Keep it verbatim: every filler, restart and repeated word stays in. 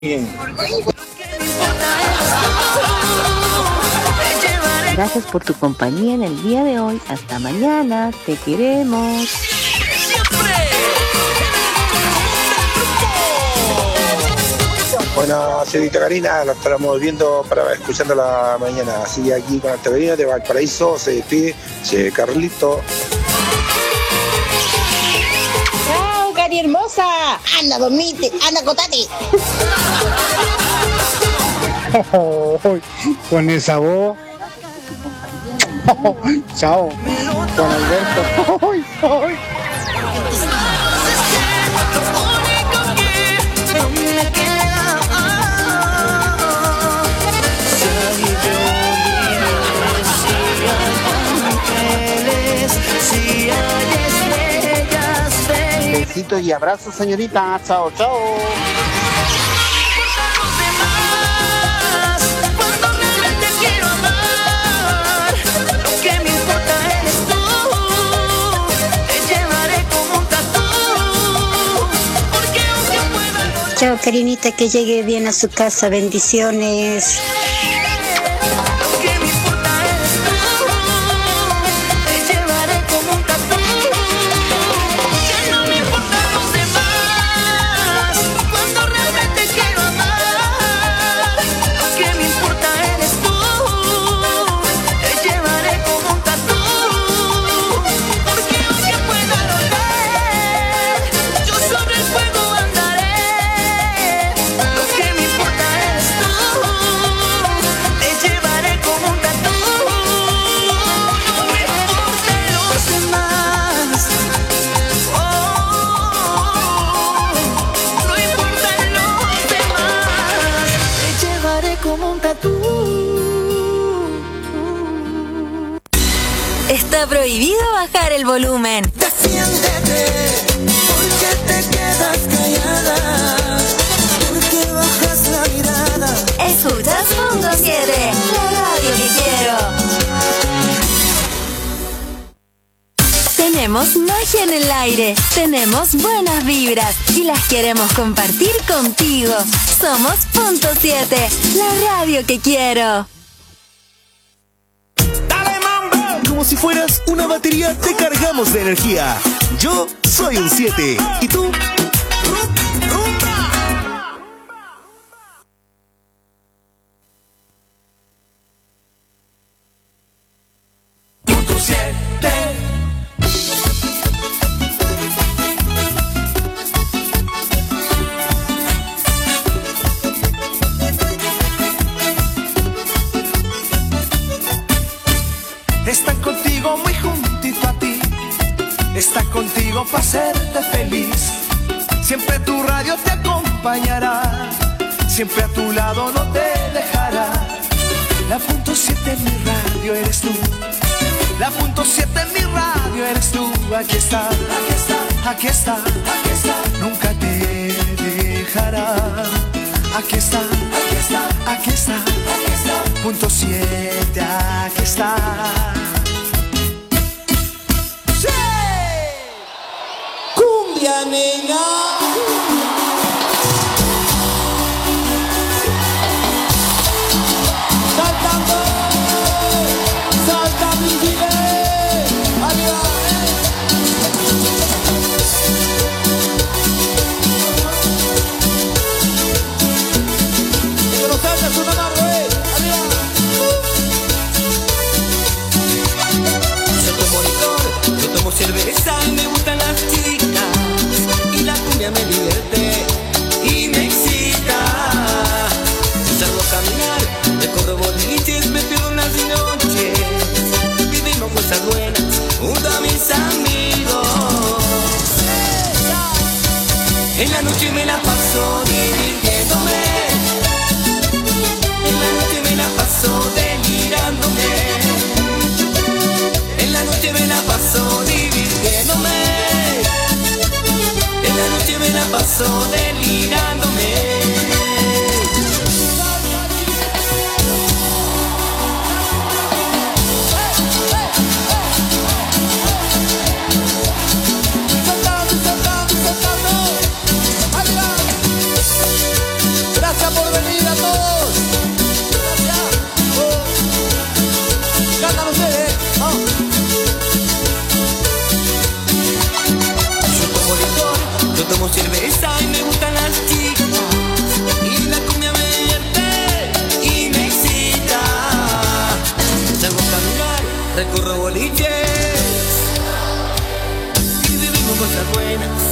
Bien. Gracias por tu compañía en el día de hoy. Hasta mañana. Te queremos. Bueno, señorita Karina, la estaremos viendo para escuchando la mañana. Así aquí con Alta Karina de Valparaíso se despide se Carlito. ¡Chao, Cari hermosa! ¡Anda, dormite! ¡Anda, cotate! Oh, con esa voz. Oh, chao, Juan Alberto. Oh, oh. Besitos y abrazos, señorita. Chao, chao. Chao, Karinita, que llegue bien a su casa. Bendiciones. Está prohibido bajar el volumen. Defiéndete, porque te quedas callada, porque bajas la mirada. Escuchas Punto siete, la radio que quiero. Tenemos magia en el aire, tenemos buenas vibras y las queremos compartir contigo. Somos Punto siete, la radio que quiero. Como si fueras una batería, te cargamos de energía. Yo soy un siete. ¿Y tú? Está contigo muy juntito a ti, está contigo para hacerte feliz. Siempre tu radio te acompañará, siempre a tu lado no te dejará. La punto siete en mi radio eres tú, la punto siete en mi radio eres tú. Aquí está, aquí está, aquí está, aquí está, nunca te dejará. Aquí está, aquí está, aquí está, aquí está, punto siete, aquí está. ¡Sí! ¡Cumbia, nena! ¡Saltando! ¡Salta, mi vida! ¡Arriba! ¡Que lo saltas una mano, eh! ¡Arriba! Yo tomo licor, yo tomo cerveza y me gustan las chicas. Y la cumbia por venir a todos. Gracias. Oh. Cantan ustedes. Oh. Yo tomo licor, yo tomo cerveza y me gustan las chicas. Y la cumbia me divierte y me excita. Salgo a caminar, recorro boliches y vivimos cosas buenas.